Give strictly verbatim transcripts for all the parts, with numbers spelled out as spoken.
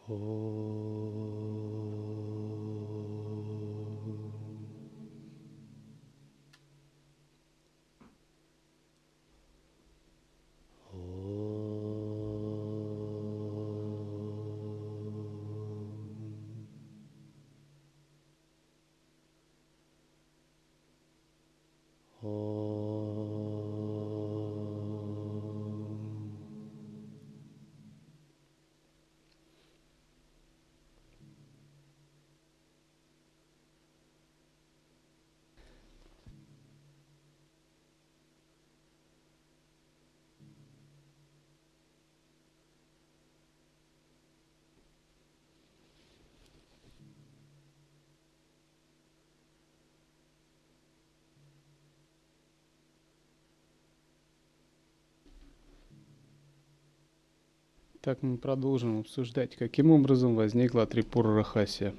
Так мы продолжим обсуждать, каким образом возникла Трипура-Рахасия.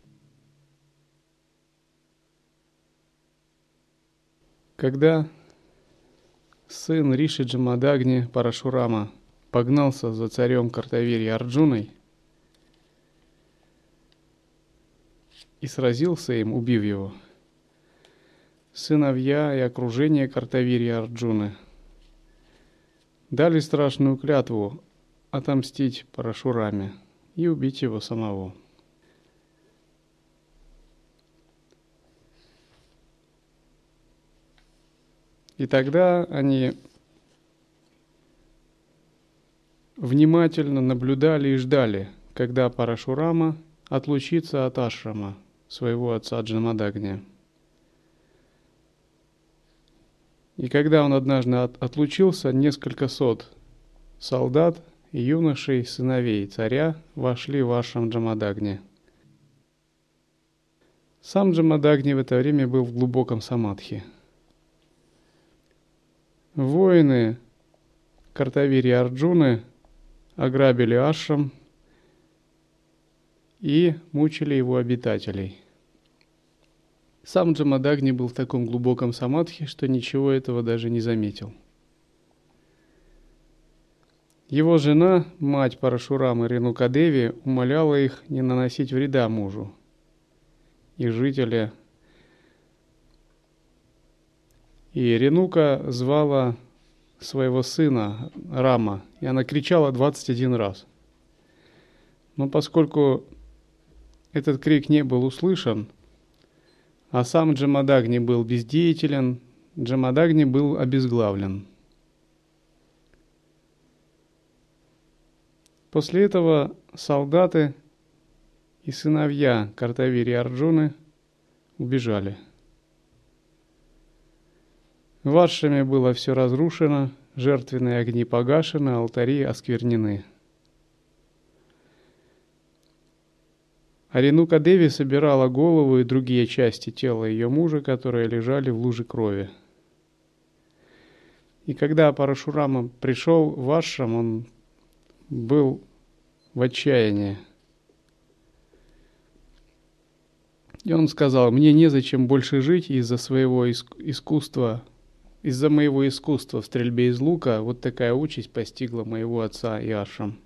Когда сын Риши Джамадагни Парашурама погнался за царем Картавирьи Арджуной и сразился им, убив его, сыновья и окружение Картавирьи Арджуны дали страшную клятву отомстить Парашураме и убить его самого. И тогда они внимательно наблюдали и ждали, когда Парашурама отлучится от ашрама своего отца Джамадагни. И когда он однажды от, отлучился, несколько сот солдат и юношей, сыновей царя, вошли в ашрам Джамадагни. Сам Джамадагни в это время был в глубоком самадхи. Воины Картавирьи Арджуны ограбили ашрам и мучили его обитателей. Сам Джамадагни был в таком глубоком самадхи, что ничего этого даже не заметил. Его жена, мать Парашурамы Ренукадеви, умоляла их не наносить вреда мужу. И жители. И Ренука звала своего сына Рама, и она кричала двадцать один раз. Но поскольку этот крик не был услышан, а сам Джамадагни был бездеятелен, Джамадагни был обезглавлен. После этого солдаты и сыновья Картавирьи Арджуны убежали. В ашраме было все разрушено, жертвенные огни погашены, алтари осквернены. А Ренука-деви собирала голову и другие части тела ее мужа, которые лежали в луже крови. И когда Парашурама пришел в ашрам, он был в отчаянии. И он сказал: «Мне незачем больше жить из-за своего искусства, из-за моего искусства в стрельбе из лука. Вот такая участь постигла моего отца и ашрам».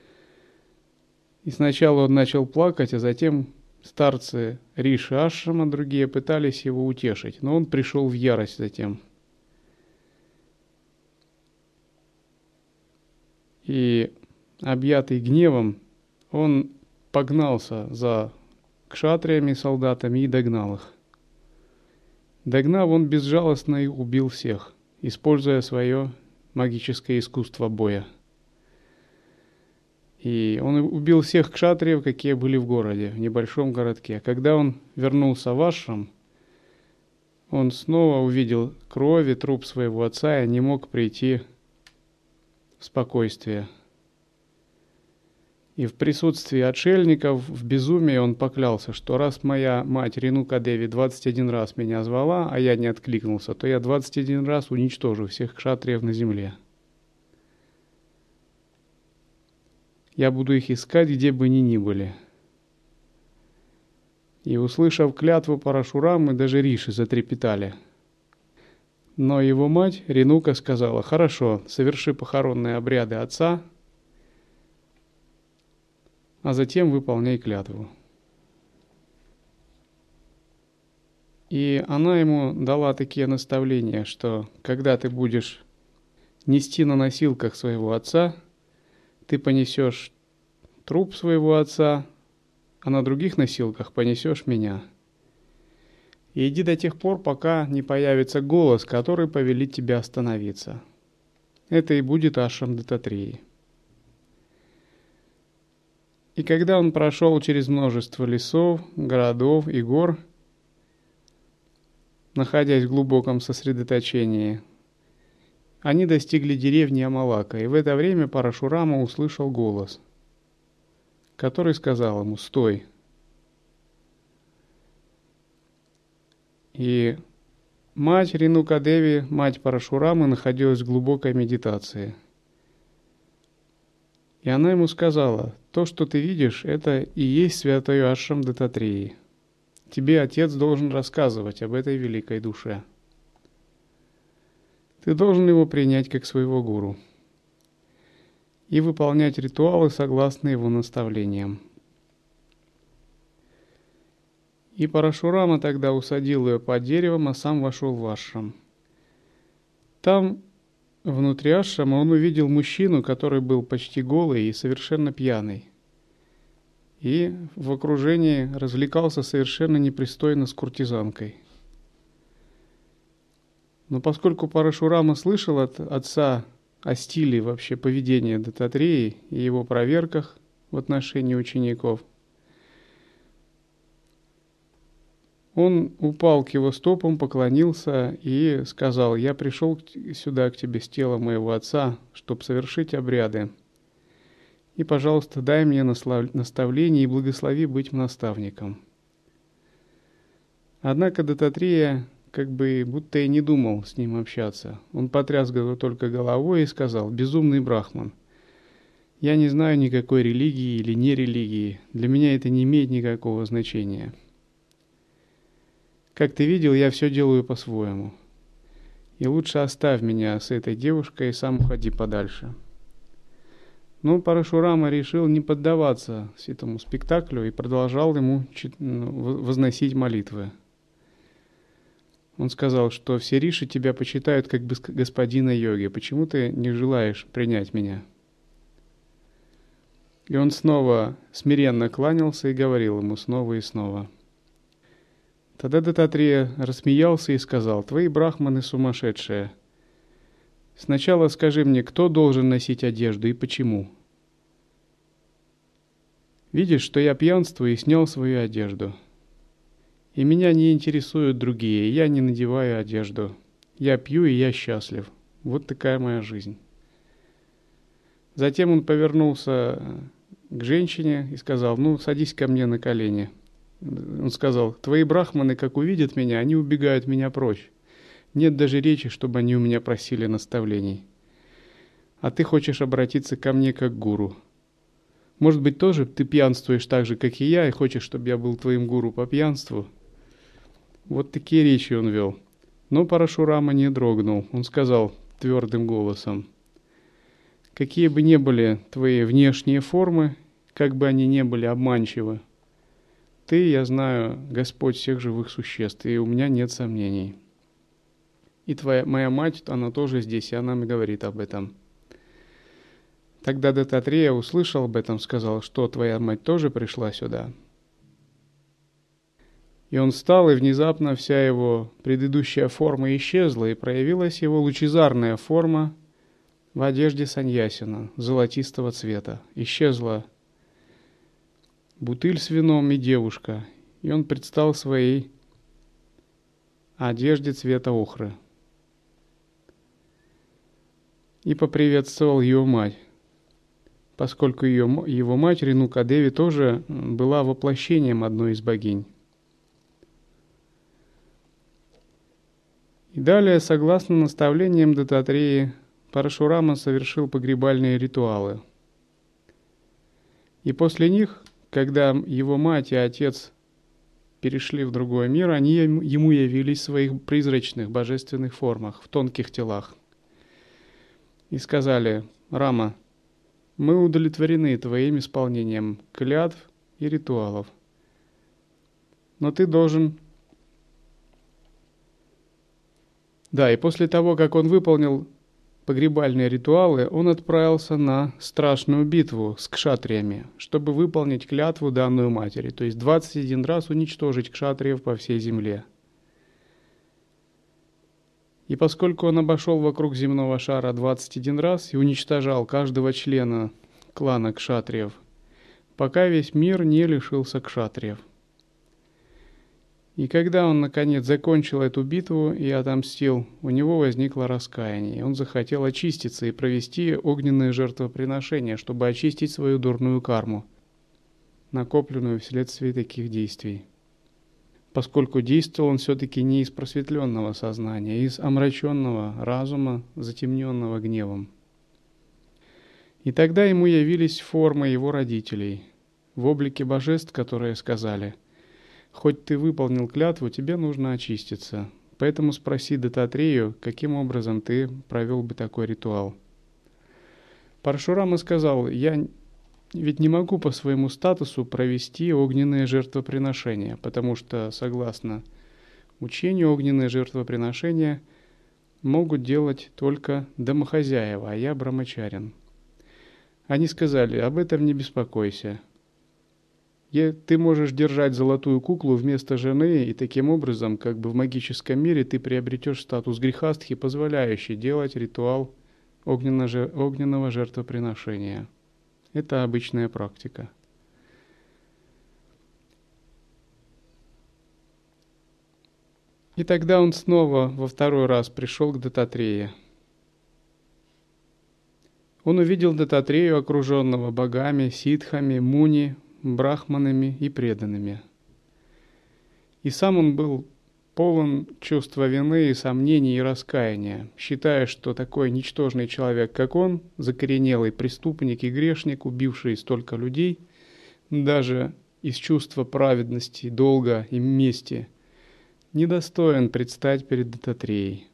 И сначала он начал плакать, а затем старцы Риши ашрама, другие, пытались его утешить, но он пришел в ярость затем. И, объятый гневом, он погнался за кшатриями, солдатами и догнал их. Догнав, он безжалостно и убил всех, используя свое магическое искусство боя. И он убил всех кшатриев, какие были в городе, в небольшом городке. Когда он вернулся в ашрам, он снова увидел кровь и труп своего отца и не мог прийти в спокойствие. И в присутствии отшельников в безумии он поклялся, что раз моя мать Ренука-деви двадцать один раз меня звала, а я не откликнулся, то я двадцать один раз уничтожу всех кшатриев на земле. Я буду их искать, где бы они ни были. И, услышав клятву Парашурамы, даже Риши затрепетали. Но его мать Ренука сказала: «Хорошо, соверши похоронные обряды отца, а затем выполняй клятву. И она ему дала такие наставления, что когда ты будешь нести на носилках своего отца, ты понесешь труп своего отца, а на других носилках понесешь меня. И иди до тех пор, пока не появится голос, который повелит тебя остановиться. Это и будет ашрам Дататреи. И когда он прошел через множество лесов, городов и гор, находясь в глубоком сосредоточении, они достигли деревни Амалака, и в это время Парашурама услышал голос, который сказал ему: «Стой!» И мать Ренукадеви, мать Парашурамы, находилась в глубокой медитации. И она ему сказала: «То, что ты видишь, это и есть святой ашрам Дататреи. Тебе отец должен рассказывать об этой великой душе. Ты должен его принять как своего гуру и выполнять ритуалы согласно его наставлениям». И Парашурама тогда усадил ее под деревом, а сам вошел в ашрам. Там, внутри ашрама, он увидел мужчину, который был почти голый и совершенно пьяный. И в окружении развлекался совершенно непристойно с куртизанкой. Но поскольку Парашурама слышал от отца о стиле вообще поведения Дататреи и его проверках в отношении учеников, он упал к его стопам, поклонился и сказал: «Я пришел сюда к тебе с тела моего отца, чтобы совершить обряды. И, пожалуйста, дай мне наставление и благослови быть наставником». Однако Дататрея как бы будто и не думал с ним общаться. Он потряс только головой и сказал: «Безумный брахман, я не знаю никакой религии или не религии. Для меня это не имеет никакого значения. Как ты видел, я все делаю по-своему. И лучше оставь меня с этой девушкой и сам уходи подальше». Но Парашурама решил не поддаваться этому спектаклю и продолжал ему возносить молитвы. Он сказал, что все риши тебя почитают как господина йоги. Почему ты не желаешь принять меня? И он снова смиренно кланялся и говорил ему снова и снова. Тогда Дататрея рассмеялся и сказал: «Твои брахманы сумасшедшие. Сначала скажи мне, кто должен носить одежду и почему? Видишь, что я пьянствую и снял свою одежду. И меня не интересуют другие, я не надеваю одежду. Я пью, и я счастлив. Вот такая моя жизнь». Затем он повернулся к женщине и сказал: «Ну, садись ко мне на колени». Он сказал: «Твои брахманы, как увидят меня, они убегают меня прочь. Нет даже речи, чтобы они у меня просили наставлений. А ты хочешь обратиться ко мне как гуру. Может быть, тоже ты пьянствуешь так же, как и я, и хочешь, чтобы я был твоим гуру по пьянству?» Вот такие речи он вел. Но Парашурама не дрогнул. Он сказал твердым голосом: «Какие бы ни были твои внешние формы, как бы они ни были обманчивы, ты, я знаю, Господь всех живых существ, и у меня нет сомнений. И твоя, моя мать, она тоже здесь, и она мне говорит об этом». Тогда Дататрея услышал об этом, сказал: «Что, твоя мать тоже пришла сюда?» И он встал, и внезапно вся его предыдущая форма исчезла, и проявилась его лучезарная форма в одежде саньясина, золотистого цвета. Исчезла бутыль с вином и девушка, и он предстал в своей одежде цвета охры. И поприветствовал ее мать, поскольку ее, его мать Ренукадеви тоже была воплощением одной из богинь. И далее, согласно наставлениям Дататреи, Парашурама совершил погребальные ритуалы. И после них, когда его мать и отец перешли в другой мир, они ему явились в своих призрачных божественных формах, в тонких телах. И сказали: «Рама, Мы удовлетворены твоим исполнением клятв и ритуалов. Но ты должен... Да, и после того, как он выполнил погребальные ритуалы, он отправился на страшную битву с кшатриями, чтобы выполнить клятву, данную матери, то есть двадцать один раз уничтожить кшатриев по всей земле. И поскольку он обошел вокруг земного шара двадцать один раз и уничтожал каждого члена клана кшатриев, пока весь мир не лишился кшатриев. И когда он, наконец, закончил эту битву и отомстил, у него возникло раскаяние. Он захотел очиститься и провести огненное жертвоприношение, чтобы очистить свою дурную карму, накопленную вследствие таких действий. Поскольку действовал он все-таки не из просветленного сознания, а из омраченного разума, затемненного гневом. И тогда ему явились формы его родителей, в облике божеств, которые сказали: «Хоть ты выполнил клятву, тебе нужно очиститься. Поэтому спроси Дататрею, каким образом ты провел бы такой ритуал». Парашурама сказал: «Я ведь не могу по своему статусу провести огненное жертвоприношение, потому что, согласно учению, огненное жертвоприношение могут делать только домохозяева, а я брамачарин». Они сказали: «Об этом не беспокойся. Ты можешь держать золотую куклу вместо жены, и таким образом, как бы в магическом мире, ты приобретешь статус грехастхи, позволяющий делать ритуал огненного жертвоприношения. Это обычная практика». И тогда он снова во второй раз пришел к Дататрее. Он увидел Дататрею, окруженного богами, ситхами, муни, брахманами и преданными. И сам он был полон чувства вины, сомнений и раскаяния, считая, что такой ничтожный человек, как он, закоренелый преступник и грешник, убивший столько людей, даже из чувства праведности, долга и мести, недостоин предстать перед Дататреей.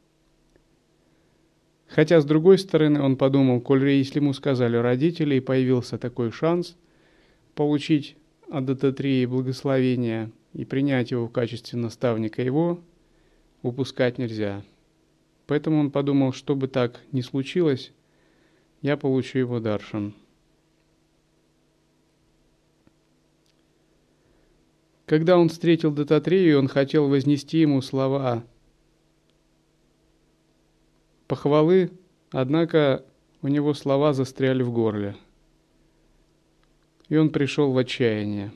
Хотя, с другой стороны, он подумал, коль если ему сказали родители, и появился такой шанс получить от Дататреи благословение и принять его в качестве наставника его, упускать нельзя. Поэтому он подумал, что бы так ни случилось, я получу его даршан. Когда он встретил Дататрею, он хотел вознести ему слова похвалы, однако у него слова застряли в горле, и он пришел в отчаяние.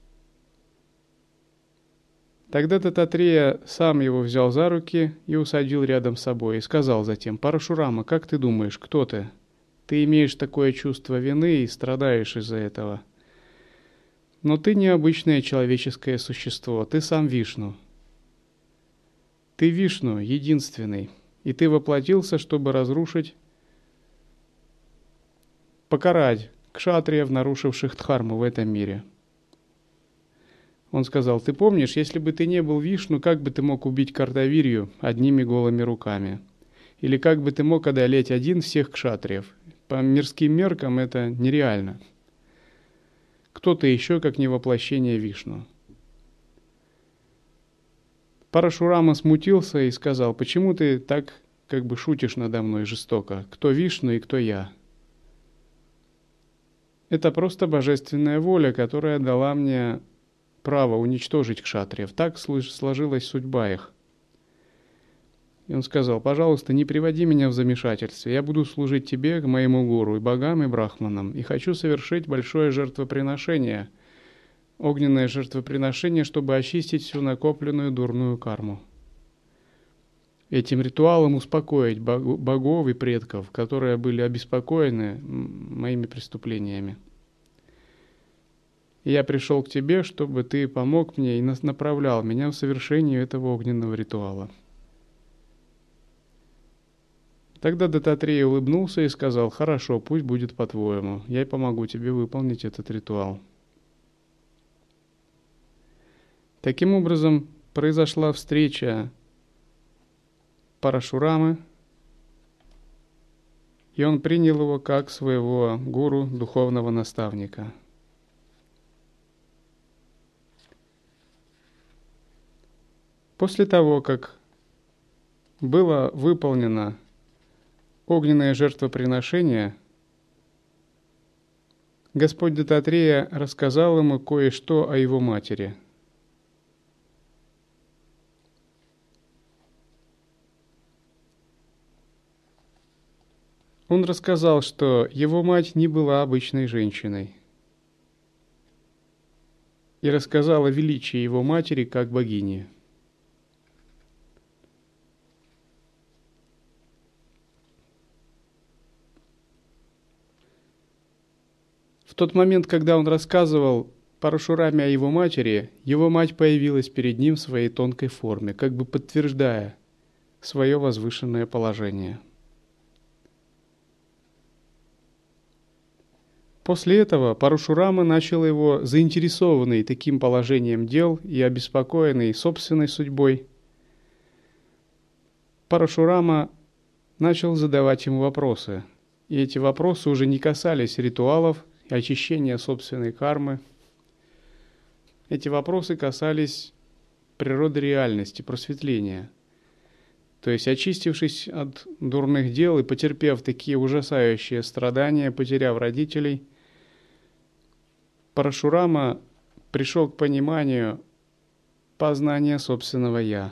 Тогда Дататрея сам его взял за руки и усадил рядом с собой, и сказал затем: «Парашурама, как ты думаешь, кто ты? Ты имеешь такое чувство вины и страдаешь из-за этого. Но ты необычное человеческое существо, ты сам Вишну. Ты Вишну, единственный, и ты воплотился, чтобы разрушить, покарать кшатриев, нарушивших дхарму в этом мире». Он сказал: «Ты помнишь, если бы ты не был Вишну, как бы ты мог убить Картавирью одними голыми руками? Или как бы ты мог одолеть один всех кшатриев? По мирским меркам это нереально. Кто ты еще, как не воплощение Вишну?» Парашурама смутился и сказал: «Почему ты так как бы шутишь надо мной жестоко? Кто Вишну и кто я? Это просто божественная воля, которая дала мне право уничтожить кшатриев. Так сложилась судьба их». И он сказал: «Пожалуйста, не приводи меня в замешательство. Я буду служить тебе, моему гуру, и богам, и брахманам, и хочу совершить большое жертвоприношение, огненное жертвоприношение, чтобы очистить всю накопленную дурную карму. Этим ритуалом успокоить богов и предков, которые были обеспокоены моими преступлениями. И я пришел к тебе, чтобы ты помог мне и направлял меня в совершении этого огненного ритуала». Тогда Дататрея улыбнулся и сказал: «Хорошо, пусть будет по-твоему. Я помогу тебе выполнить этот ритуал». Таким образом, произошла встреча Парашурамы и он принял его как своего гуру, духовного наставника. После того, как было выполнено огненное жертвоприношение, Господь Даттатрея рассказал ему кое-что о его матери. Он рассказал, что его мать не была обычной женщиной, и рассказал о величии его матери как богини. В тот момент, когда он рассказывал Парашураме о его матери, его мать появилась перед ним в своей тонкой форме, как бы подтверждая свое возвышенное положение. После этого Парашурама начал его, заинтересованный таким положением дел и обеспокоенный собственной судьбой, Парашурама начал задавать ему вопросы. И эти вопросы уже не касались ритуалов и очищения собственной кармы. Эти вопросы касались природы реальности, просветления. То есть, очистившись от дурных дел и потерпев такие ужасающие страдания, потеряв родителей, Парашурама пришел к пониманию познания собственного «я».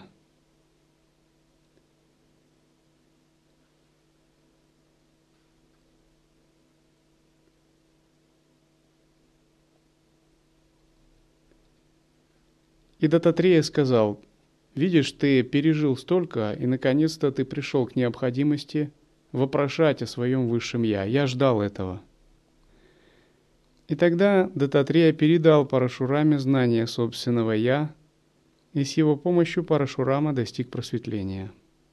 И Даттатрея сказал: «Видишь, ты пережил столько, и наконец-то ты пришел к необходимости вопрошать о своем высшем «я». Я ждал этого». И тогда Даттатрея передал Парашураме знание собственного «я», и с его помощью Парашурама достиг просветления.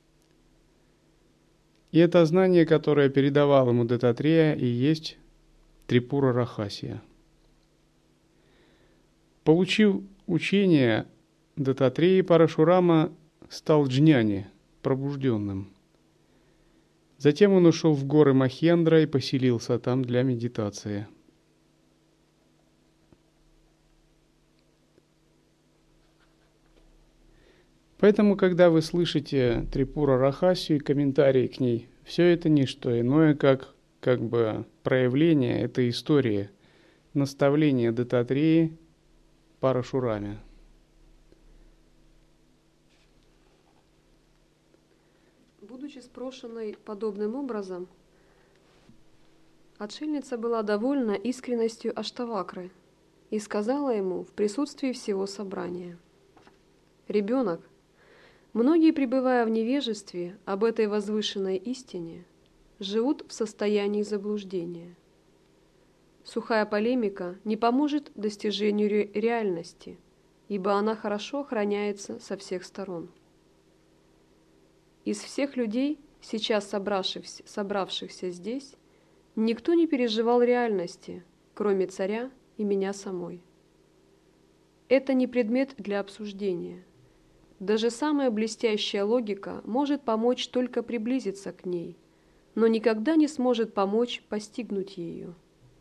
И это знание, которое передавал ему Даттатрея, и есть Трипура Рахасия. Получив учение Даттатреи, Парашурама стал джняни, пробужденным. Затем он ушел в горы Махендра и поселился там для медитации. Поэтому, когда вы слышите Трипура Рахасию и комментарии к ней, все это не что иное, как, как бы проявление этой истории, наставление Даттатреи Парашураме. Будучи спрошенной подобным образом, отшельница была довольна искренностью Аштавакры и сказала ему в присутствии всего собрания: «Ребенок, многие, пребывая в невежестве об этой возвышенной истине, живут в состоянии заблуждения. Сухая полемика не поможет достижению ре- реальности, ибо она хорошо охраняется со всех сторон. Из всех людей, сейчас собравшихся, собравшихся здесь, никто не переживал реальности, кроме царя и меня самой. Это не предмет для обсуждения. Даже самая блестящая логика может помочь только приблизиться к ней, но никогда не сможет помочь постигнуть ее.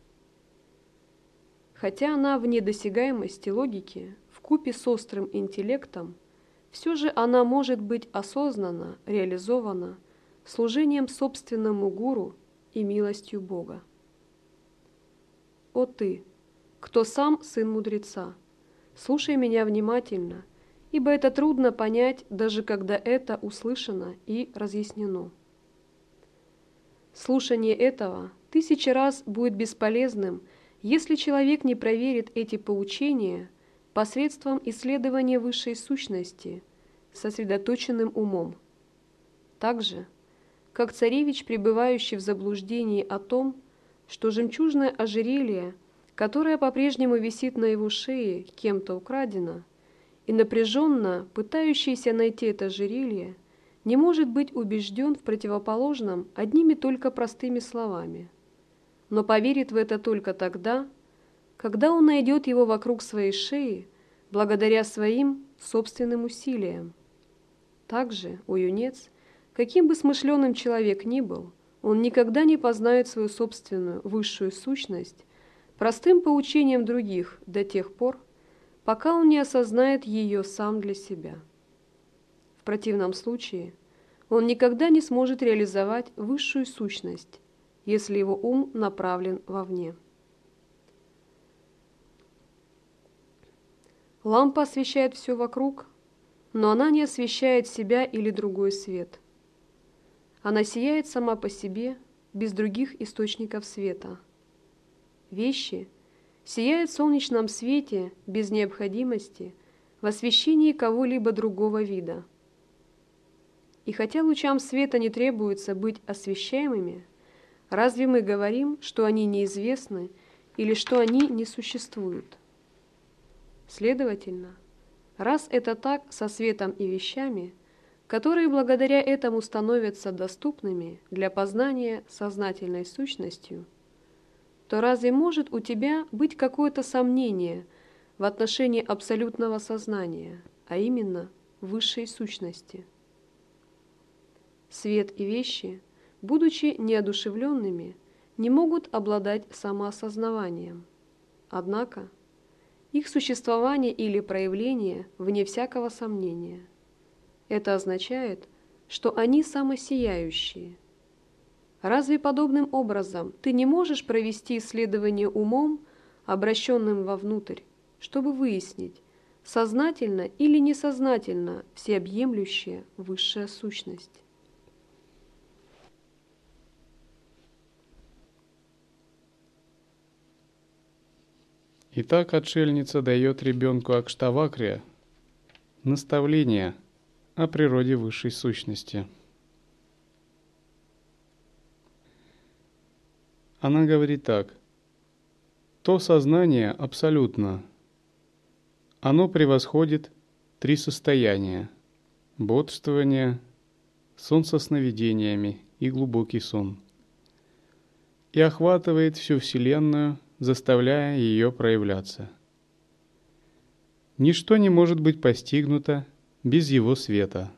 Хотя она вне досягаемости логики, вкупе с острым интеллектом, все же она может быть осознанно реализована служением собственному гуру и милостью Бога. О ты, кто сам сын мудреца, слушай меня внимательно, ибо это трудно понять, даже когда это услышано и разъяснено. Слушание этого тысячи раз будет бесполезным, если человек не проверит эти поучения посредством исследования высшей сущности сосредоточенным умом. Так же, как царевич, пребывающий в заблуждении о том, что жемчужное ожерелье, которое по-прежнему висит на его шее, кем-то украдено, и напряженно пытающийся найти это ожерелье, не может быть убежден в противоположном одними только простыми словами, но поверит в это только тогда, когда он найдет его вокруг своей шеи благодаря своим собственным усилиям. Также, о юнец, каким бы смышленым человек ни был, он никогда не познает свою собственную высшую сущность простым поучением других до тех пор, пока он не осознает ее сам для себя. В противном случае он никогда не сможет реализовать высшую сущность, если его ум направлен вовне. Лампа освещает все вокруг, но она не освещает себя или другой свет. Она сияет сама по себе, без других источников света. Вещи сияют в солнечном свете без необходимости в освещении кого-либо другого вида. И хотя лучам света не требуется быть освещаемыми, разве мы говорим, что они неизвестны или что они не существуют? Следовательно, раз это так со светом и вещами, которые благодаря этому становятся доступными для познания сознательной сущностью, то разве может у тебя быть какое-то сомнение в отношении абсолютного сознания, а именно высшей сущности? Свет и вещи, будучи неодушевленными, не могут обладать самоосознаванием. Однако их существование или проявление вне всякого сомнения. Это означает, что они самосияющие. Разве подобным образом ты не можешь провести исследование умом, обращенным вовнутрь, чтобы выяснить, сознательно или несознательно всеобъемлющая высшая сущность? Итак, отшельница дает ребенку Акштавакре наставление о природе высшей сущности. Она говорит так: то сознание абсолютно. Оно превосходит три состояния – бодрствование, сон со сновидениями и глубокий сон, и охватывает всю Вселенную, заставляя ее проявляться. Ничто не может быть постигнуто без его света.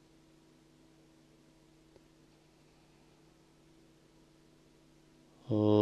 Oh.